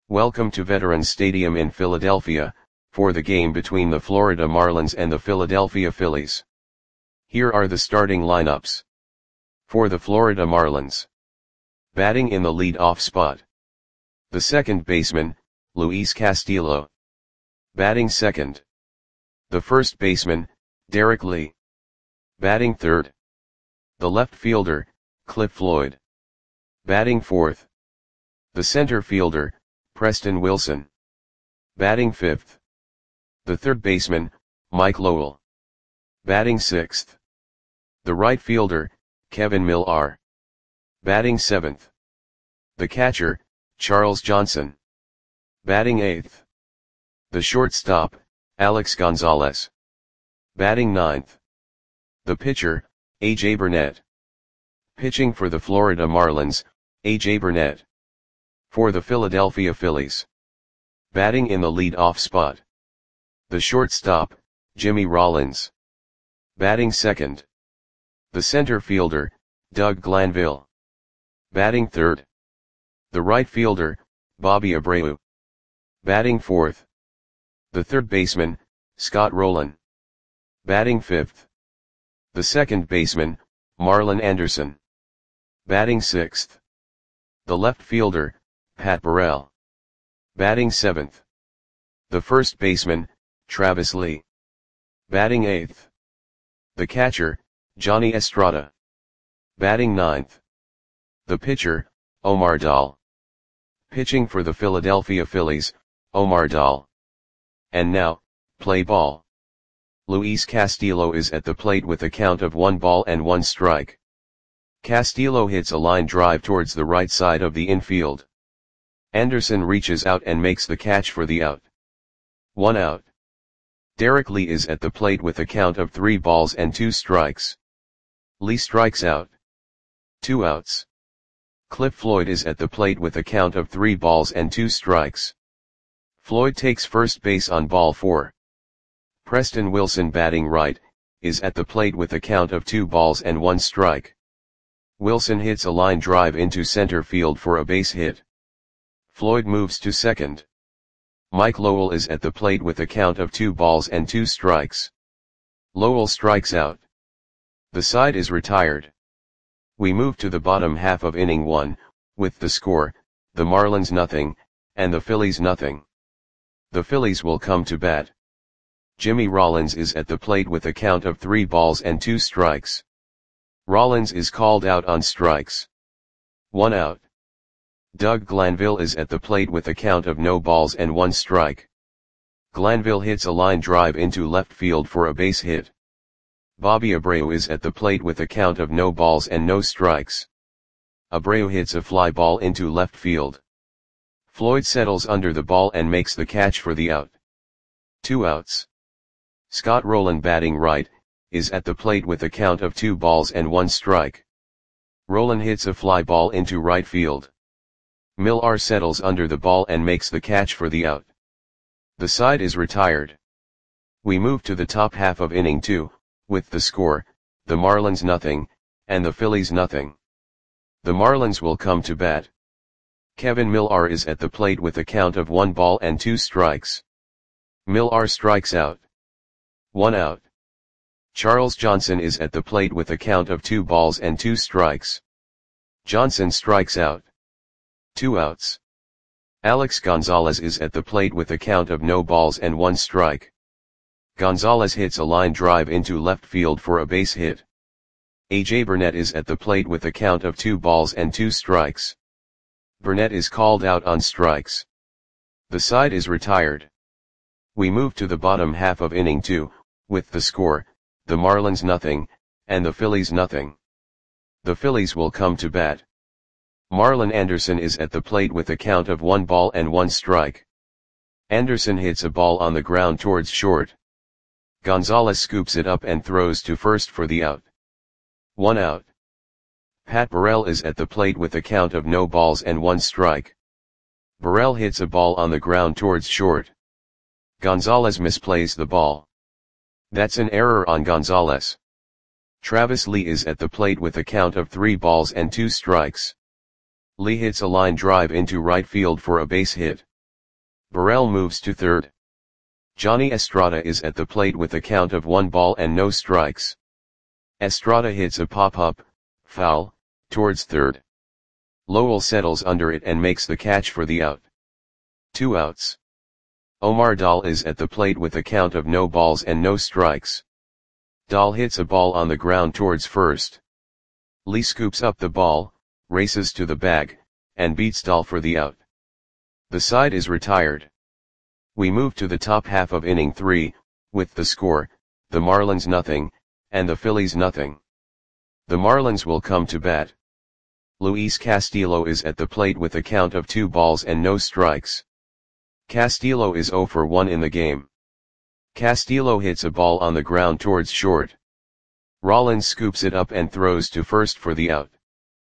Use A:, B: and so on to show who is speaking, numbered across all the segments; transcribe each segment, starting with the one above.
A: Welcome to Veterans Stadium in Philadelphia, for the game between the Florida Marlins and the Philadelphia Phillies. Here are the starting lineups. For the Florida Marlins. Batting in the lead-off spot. The second baseman, Luis Castillo. Batting second. The first baseman, Derek Lee. Batting third. The left fielder, Cliff Floyd. Batting fourth. The center fielder, Preston Wilson. Batting fifth. The third baseman, Mike Lowell. Batting sixth. The right fielder, Kevin Millar. Batting seventh. The catcher, Charles Johnson. Batting eighth. The shortstop, Alex Gonzalez. Batting ninth. The pitcher, A.J. Burnett. Pitching for the Florida Marlins, A.J. Burnett. For the Philadelphia Phillies. Batting in the lead-off spot. The shortstop, Jimmy Rollins. Batting second. The center fielder, Doug Glanville. Batting third. The right fielder, Bobby Abreu. Batting fourth. The third baseman, Scott Rolen. Batting fifth. The second baseman, Marlon Anderson. Batting sixth. The left fielder, Pat Burrell. Batting seventh. The first baseman, Travis Lee. Batting eighth. The catcher, Johnny Estrada. Batting ninth. The pitcher, Omar Dahl. Pitching for the Philadelphia Phillies, Omar Dahl. And now, play ball. Luis Castillo is at the plate with a count of 1-1 strike. Castillo hits a line drive towards the right side of the infield. Anderson reaches out and makes the catch for the out. 1 out. Derek Lee is at the plate with a count of 3-2 strikes. Lee strikes out. 2 outs. Cliff Floyd is at the plate with a count of 3-2 strikes. Floyd takes first base on ball 4. Preston Wilson, batting right, is at the plate with a count of 2-1 strike. Wilson hits a line drive into center field for a base hit. Floyd moves to second. Mike Lowell is at the plate with a count of 2-2 strikes. Lowell strikes out. The side is retired. We move to the bottom half of inning 1, with the score, the Marlins 0, and the Phillies 0. The Phillies will come to bat. Jimmy Rollins is at the plate with a count of 3-2 strikes. Rollins is called out on strikes. 1 out. Doug Glanville is at the plate with a count of 0-1 strike. Glanville hits a line drive into left field for a base hit. Bobby Abreu is at the plate with a count of 0 strikes. Abreu hits a fly ball into left field. Floyd settles under the ball and makes the catch for the out. 2 outs. Scott Rolen, batting right, is at the plate with a count of 2-1 strike. Rolen hits a fly ball into right field. Millar settles under the ball and makes the catch for the out. The side is retired. We move to the top half of inning 2, with the score, the Marlins 0, and the Phillies 0. The Marlins will come to bat. Kevin Millar is at the plate with a count of 1-2 strikes. Millar strikes out. 1 out. Charles Johnson is at the plate with a count of 2-2 strikes. Johnson strikes out. 2 outs. Alex Gonzalez is at the plate with a count of 0-1 strike. Gonzalez hits a line drive into left field for a base hit. A.J. Burnett is at the plate with a count of 2-2 strikes. Burnett is called out on strikes. The side is retired. We move to the bottom half of inning 2, with the score, the Marlins 0, and the Phillies 0. The Phillies will come to bat. Marlon Anderson is at the plate with a count of 1-1 strike. Anderson hits a ball on the ground towards short. Gonzalez scoops it up and throws to first for the out. 1 out. Pat Burrell is at the plate with a count of 0-1 strike. Burrell hits a ball on the ground towards short. Gonzalez misplays the ball. That's an error on Gonzalez. Travis Lee is at the plate with a count of 3-2 strikes. Lee hits a line drive into right field for a base hit. Burrell moves to third. Johnny Estrada is at the plate with a count of 1 ball and no strikes. Estrada hits a pop-up, foul, towards third. Lowell settles under it and makes the catch for the out. 2 outs. Omar Dahl is at the plate with a count of no balls and no strikes. Dahl hits a ball on the ground towards first. Lee scoops up the ball, races to the bag, and beats Dahl for the out. The side is retired. We move to the top half of inning 3, with the score, the Marlins nothing, and the Phillies nothing. The Marlins will come to bat. Luis Castillo is at the plate with a count of 2 balls and no strikes. Castillo is 0 for 1 in the game. Castillo hits a ball on the ground towards short. Rollins scoops it up and throws to first for the out.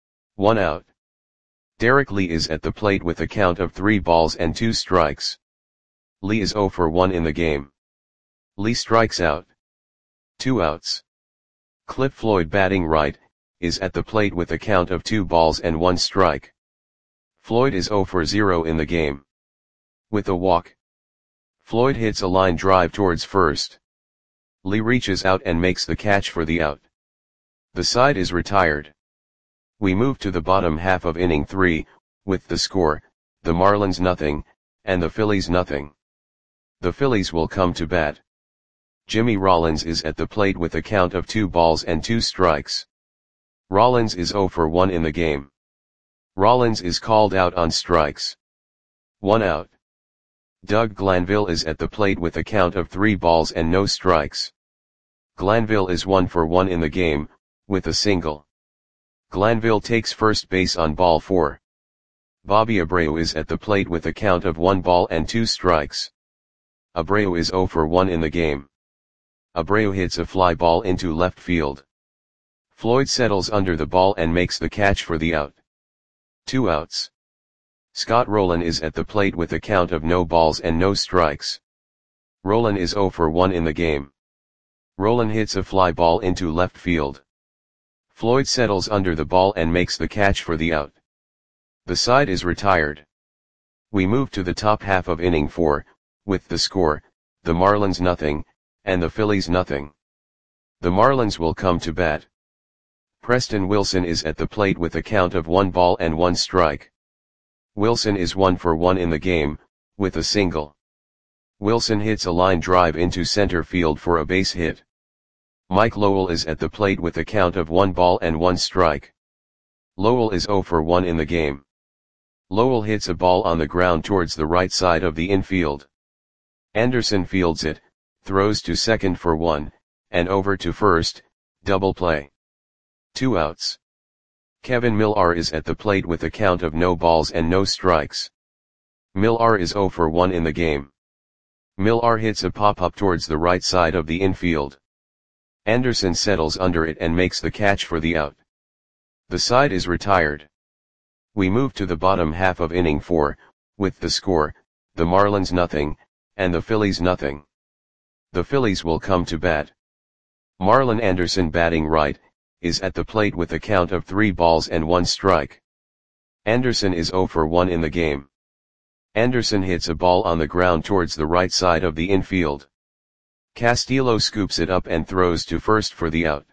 A: 1 out. Derek Lee is at the plate with a count of 3 balls and 2 strikes. Lee is 0 for 1 in the game. Lee strikes out. 2 outs. Cliff Floyd, batting right, is at the plate with a count of 2 balls and 1 strike. Floyd is 0 for 0 in the game. With a walk, Floyd hits a line drive towards first. Lee reaches out and makes the catch for the out. The side is retired. We move to the bottom half of inning 3, with the score, the Marlins nothing, and the Phillies nothing. The Phillies will come to bat. Jimmy Rollins is at the plate with a count of 2 balls and 2 strikes. Rollins is 0 for 1 in the game. Rollins is called out on strikes. 1 out. Doug Glanville is at the plate with a count of 3 balls and no strikes. Glanville is 1 for 1 in the game, with a single. Glanville takes first base on ball 4. Bobby Abreu is at the plate with a count of 1 ball and 2 strikes. Abreu is 0 for 1 in the game. Abreu hits a fly ball into left field. Floyd settles under the ball and makes the catch for the out. 2 outs. Scott Rowland is at the plate with a count of no balls and no strikes. Rowland is 0 for 1 in the game. Rowland hits a fly ball into left field. Floyd settles under the ball and makes the catch for the out. The side is retired. We move to the top half of inning 4, with the score, the Marlins nothing, and the Phillies nothing. The Marlins will come to bat. Preston Wilson is at the plate with a count of 1 ball and 1 strike. Wilson is 1 for 1 in the game, with a single. Wilson hits a line drive into center field for a base hit. Mike Lowell is at the plate with a count of 1 ball and 1 strike. Lowell is 0 for 1 in the game. Lowell hits a ball on the ground towards the right side of the infield. Anderson fields it, throws to second for 1, and over to first, double play. 2 outs. Kevin Millar is at the plate with a count of no balls and no strikes. Millar is 0 for 1 in the game. Millar hits a pop-up towards the right side of the infield. Anderson settles under it and makes the catch for the out. The side is retired. We move to the bottom half of inning 4, with the score, the Marlins nothing, and the Phillies nothing. The Phillies will come to bat. Marlon Anderson, batting right, is at the plate with a count of 3 balls and 1 strike. Anderson is 0 for 1 in the game. Anderson hits a ball on the ground towards the right side of the infield. Castillo scoops it up and throws to first for the out.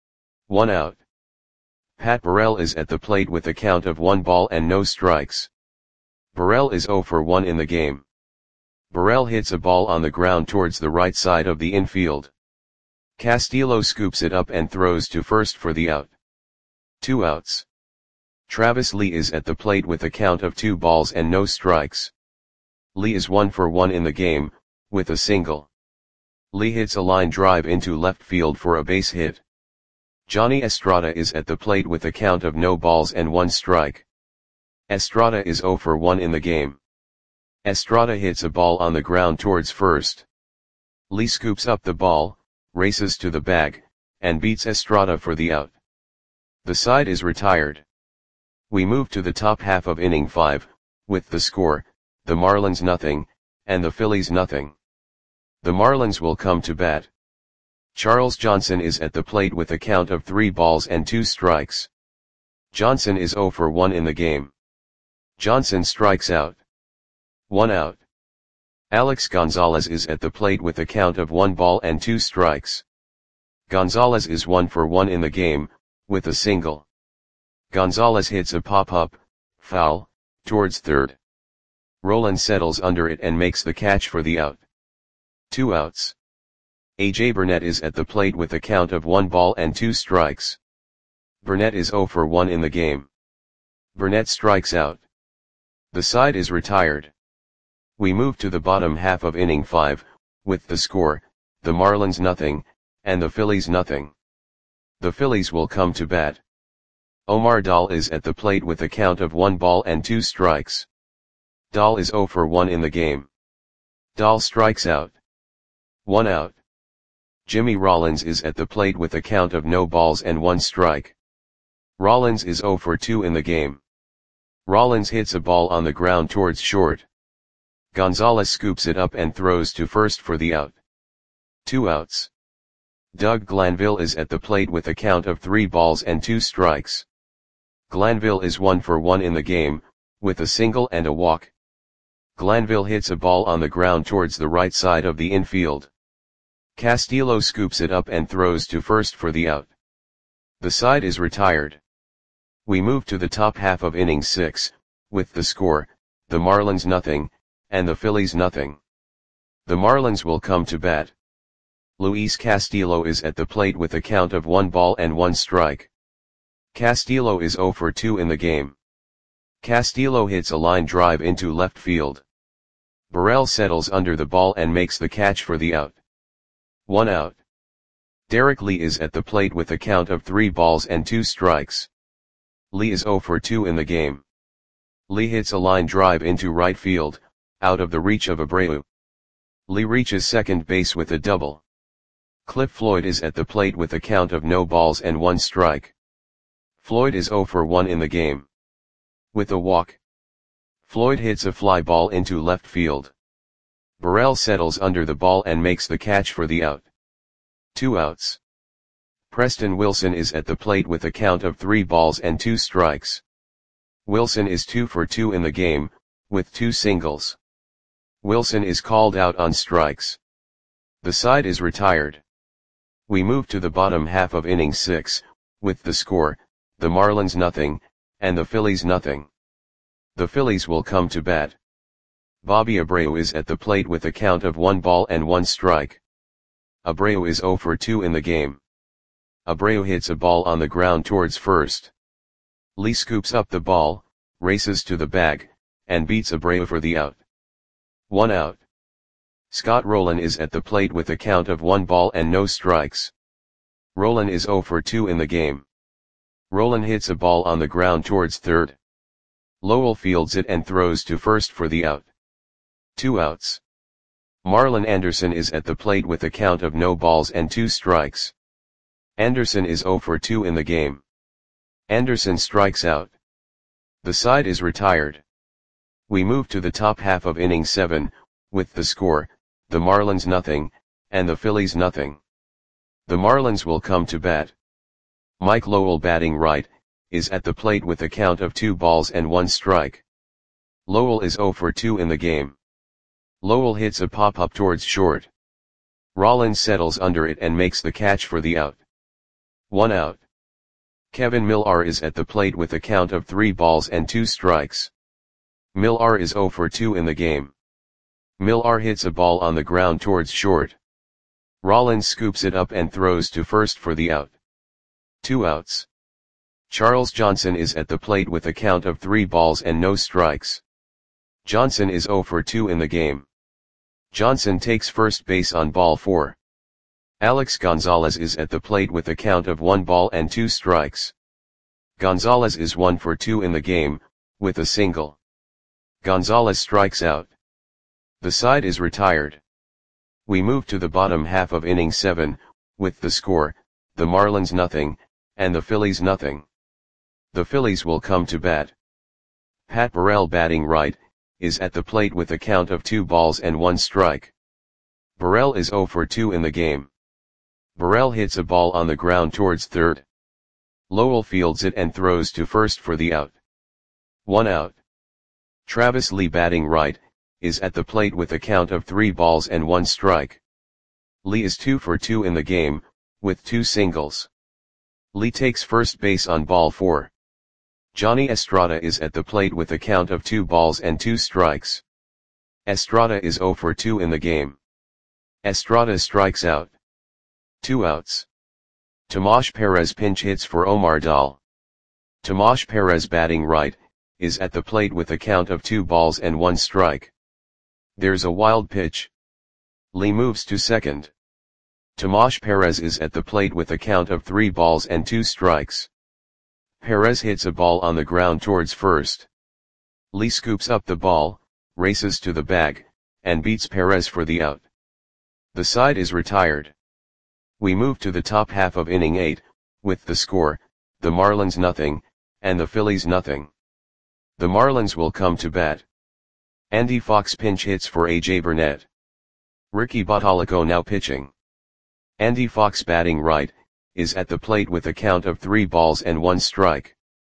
A: 1 out. Pat Burrell is at the plate with a count of 1 ball and no strikes. Burrell is 0 for 1 in the game. Burrell hits a ball on the ground towards the right side of the infield. Castillo scoops it up and throws to first for the out. 2 outs. Travis Lee is at the plate with a count of 2 balls and no strikes. Lee is 1 for 1 in the game, with a single. Lee hits a line drive into left field for a base hit. Johnny Estrada is at the plate with a count of no balls and 1 strike. Estrada is 0 for 1 in the game. Estrada hits a ball on the ground towards first. Lee scoops up the ball, races to the bag, and beats Estrada for the out. The side is retired. We move to the top half of inning 5, with the score, the Marlins nothing, and the Phillies nothing. The Marlins will come to bat. Charles Johnson is at the plate with a count of 3 balls and 2 strikes. Johnson is 0 for 1 in the game. Johnson strikes out. 1 out. Alex Gonzalez is at the plate with a count of 1 ball and 2 strikes. Gonzalez is 1 for 1 in the game, with a single. Gonzalez hits a pop-up, foul, towards third. Roland settles under it and makes the catch for the out. 2 outs. A.J. Burnett is at the plate with a count of 1 ball and 2 strikes. Burnett is 0 for 1 in the game. Burnett strikes out. The side is retired. We move to the bottom half of inning 5, with the score, the Marlins nothing, and the Phillies nothing. The Phillies will come to bat. Omar Dahl is at the plate with a count of 1 ball and 2 strikes. Dahl is 0 for 1 in the game. Dahl strikes out. 1 out. Jimmy Rollins is at the plate with a count of no balls and 1 strike. Rollins is 0 for 2 in the game. Rollins hits a ball on the ground towards short. Gonzalez scoops it up and throws to first for the out. 2 outs. Doug Glanville is at the plate with a count of 3 balls and 2 strikes. Glanville is 1 for 1 in the game, with a single and a walk. Glanville hits a ball on the ground towards the right side of the infield. Castillo scoops it up and throws to first for the out. The side is retired. We move to the top half of inning 6, with the score, the Marlins nothing, and the Phillies nothing. The Marlins will come to bat. Luis Castillo is at the plate with a count of 1 ball and 1 strike. Castillo is 0 for 2 in the game. Castillo hits a line drive into left field. Burrell settles under the ball and makes the catch for the out. 1 out. Derek Lee is at the plate with a count of 3 balls and 2 strikes. Lee is 0 for 2 in the game. Lee hits a line drive into right field, out of the reach of Abreu. Lee reaches second base with a double. Cliff Floyd is at the plate with a count of no balls and 1 strike. Floyd is 0 for 1 in the game. With a walk. Floyd hits a fly ball into left field. Burrell settles under the ball and makes the catch for the out. 2 outs. Preston Wilson is at the plate with a count of 3 balls and 2 strikes. Wilson is 2 for 2 in the game, with 2 singles. Wilson is called out on strikes. The side is retired. We move to the bottom half of inning 6, with the score, the Marlins nothing, and the Phillies nothing. The Phillies will come to bat. Bobby Abreu is at the plate with a count of 1 ball and 1 strike. Abreu is 0 for 2 in the game. Abreu hits a ball on the ground towards first. Lee scoops up the ball, races to the bag, and beats Abreu for the out. 1 out. Scott Rowland is at the plate with a count of 1 ball and no strikes. Rowland is 0 for 2 in the game. Rowland hits a ball on the ground towards third. Lowell fields it and throws to first for the out. 2 outs. Marlon Anderson is at the plate with a count of no balls and 2 strikes. Anderson is 0 for 2 in the game. Anderson strikes out. The side is retired. We move to the top half of inning 7, with the score, the Marlins nothing, and the Phillies nothing. The Marlins will come to bat. Mike Lowell batting right, is at the plate with a count of 2 balls and 1 strike. Lowell is 0 for 2 in the game. Lowell hits a pop-up towards short. Rollins settles under it and makes the catch for the out. 1 out. Kevin Millar is at the plate with a count of 3 balls and 2 strikes. Millar is 0 for 2 in the game. Millar hits a ball on the ground towards short. Rollins scoops it up and throws to first for the out. 2 outs. Charles Johnson is at the plate with a count of 3 balls and no strikes. Johnson is 0 for 2 in the game. Johnson takes first base on ball 4. Alex Gonzalez is at the plate with a count of 1 ball and 2 strikes. Gonzalez is 1 for 2 in the game, with a single. Gonzalez strikes out. The side is retired. We move to the bottom half of inning 7, with the score, the Marlins nothing, and the Phillies nothing. The Phillies will come to bat. Pat Burrell batting right, is at the plate with a count of 2 balls and 1 strike. Burrell is 0 for 2 in the game. Burrell hits a ball on the ground towards third. Lowell fields it and throws to first for the out. 1 out. Travis Lee batting right, is at the plate with a count of 3 balls and 1 strike. Lee is 2 for 2 in the game, with 2 singles. Lee takes first base on ball 4. Johnny Estrada is at the plate with a count of 2 balls and 2 strikes. Estrada is 0 for 2 in the game. Estrada strikes out. 2 outs. Tomas Perez pinch hits for Omar Dahl. Tomas Perez, batting right, is at the plate with a count of 2 balls and 1 strike. There's a wild pitch. Lee moves to second. Tomas Perez is at the plate with a count of 3 balls and 2 strikes. Perez hits a ball on the ground towards first. Lee scoops up the ball, races to the bag, and beats Perez for the out. The side is retired. We move to the top half of inning 8, with the score, the Marlins nothing, and the Phillies nothing. The Marlins will come to bat. Andy Fox pinch hits for A.J. Burnett. Ricky Bottalico now pitching. Andy Fox, batting right, is at the plate with a count of 3 balls and 1 strike.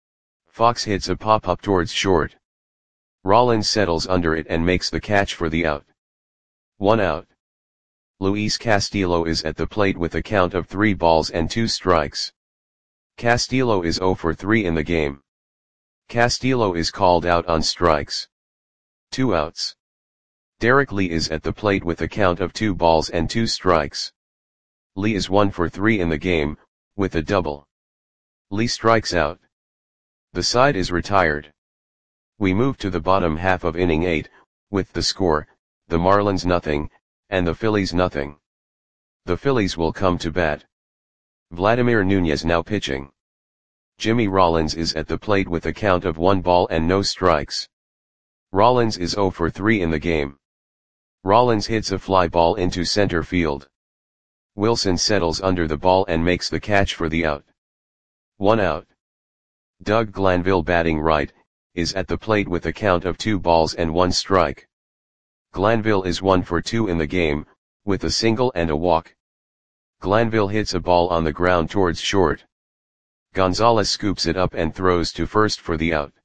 A: Fox hits a pop-up towards short. Rollins settles under it and makes the catch for the out. 1 out. Luis Castillo is at the plate with a count of 3 balls and 2 strikes. Castillo is 0 for 3 in the game. Castillo is called out on strikes. 2 outs. Derek Lee is at the plate with a count of 2 balls and 2 strikes. Lee is 1 for 3 in the game, with a double. Lee strikes out. The side is retired. We move to the bottom half of inning 8, with the score, the Marlins nothing, and the Phillies nothing. The Phillies will come to bat. Vladimir Nunez now pitching. Jimmy Rollins is at the plate with a count of 1 ball and no strikes. Rollins is 0 for 3 in the game. Rollins hits a fly ball into center field. Wilson settles under the ball and makes the catch for the out. 1 out. Doug Glanville, batting right, is at the plate with a count of 2 balls and 1 strike. Glanville is 1 for 2 in the game, with a single and a walk. Glanville hits a ball on the ground towards short. Gonzalez scoops it up and throws to first for the out.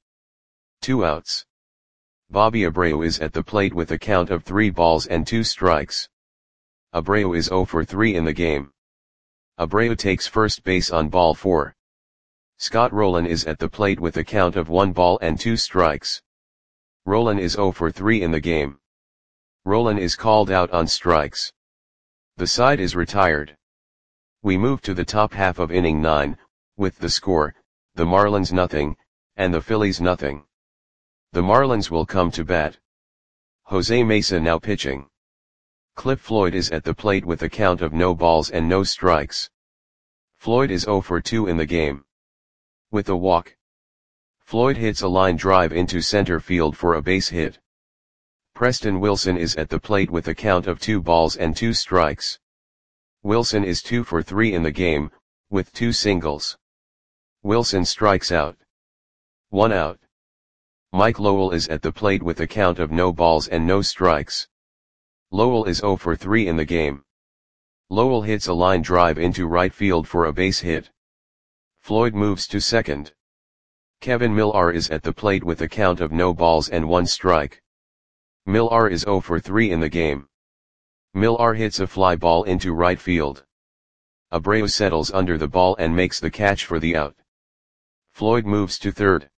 A: 2 outs. Bobby Abreu is at the plate with a count of 3 balls and 2 strikes. Abreu is 0 for 3 in the game. Abreu takes first base on ball 4. Scott Rowland is at the plate with a count of 1 ball and 2 strikes. Rowland is 0 for 3 in the game. Rowland is called out on strikes. The side is retired. We move to the top half of inning 9, with the score, the Marlins nothing, and the Phillies nothing. The Marlins will come to bat. Jose Mesa now pitching. Cliff Floyd is at the plate with a count of no balls and no strikes. Floyd is 0 for 2 in the game. With a walk. Floyd hits a line drive into center field for a base hit. Preston Wilson is at the plate with a count of 2 balls and 2 strikes. Wilson is 2 for 3 in the game, with 2 singles. Wilson strikes out. 1 out. Mike Lowell is at the plate with a count of no balls and no strikes. Lowell is 0 for 3 in the game. Lowell hits a line drive into right field for a base hit. Floyd moves to second. Kevin Millar is at the plate with a count of no balls and 1 strike. Millar is 0 for 3 in the game. Millar hits a fly ball into right field. Abreu settles under the ball and makes the catch for the out. Floyd moves to third.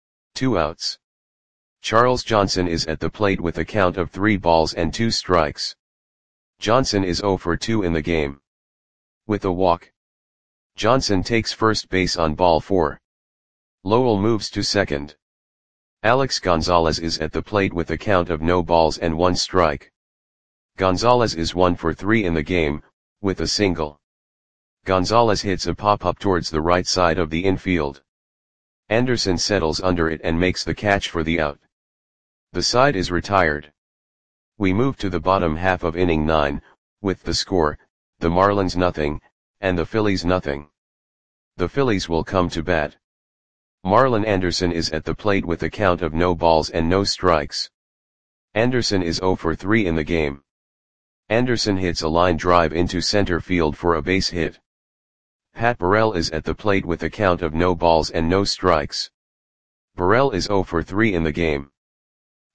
A: 2 outs. Charles Johnson is at the plate with a count of 3 balls and 2 strikes. Johnson is 0 for 2 in the game. With a walk. Johnson takes first base on ball 4. Lowell moves to second. Alex Gonzalez is at the plate with a count of no balls and 1 strike. Gonzalez is 1 for 3 in the game, with a single. Gonzalez hits a pop-up towards the right side of the infield. Anderson settles under it and makes the catch for the out. The side is retired. We move to the bottom half of inning 9, with the score, the Marlins nothing, and the Phillies nothing. The Phillies will come to bat. Marlon Anderson is at the plate with a count of no balls and no strikes. Anderson is 0 for 3 in the game. Anderson hits a line drive into center field for a base hit. Pat Burrell is at the plate with a count of no balls and no strikes. Burrell is 0 for 3 in the game.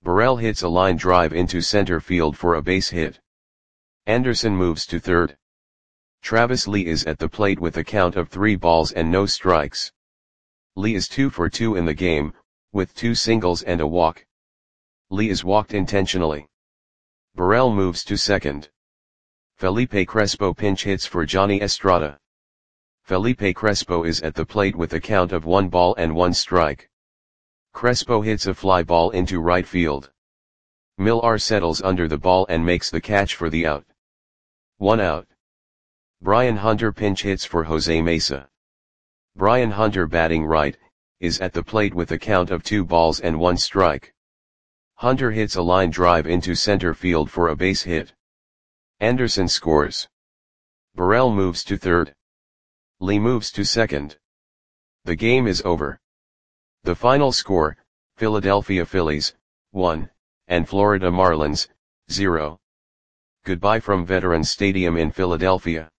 A: Burrell hits a line drive into center field for a base hit. Anderson moves to third. Travis Lee is at the plate with a count of 3 balls and no strikes. Lee is 2 for 2 in the game, with 2 singles and a walk. Lee is walked intentionally. Burrell moves to second. Felipe Crespo pinch hits for Johnny Estrada. Felipe Crespo is at the plate with a count of 1 ball and 1 strike. Crespo hits a fly ball into right field. Millar settles under the ball and makes the catch for the out. 1 out. Brian Hunter pinch hits for Jose Mesa. Brian Hunter, batting right, is at the plate with a count of 2 balls and 1 strike. Hunter hits a line drive into center field for a base hit. Anderson scores. Burrell moves to third. Lee moves to second. The game is over. The final score, Philadelphia Phillies, 1, and Florida Marlins, 0. Goodbye from Veterans Stadium in Philadelphia.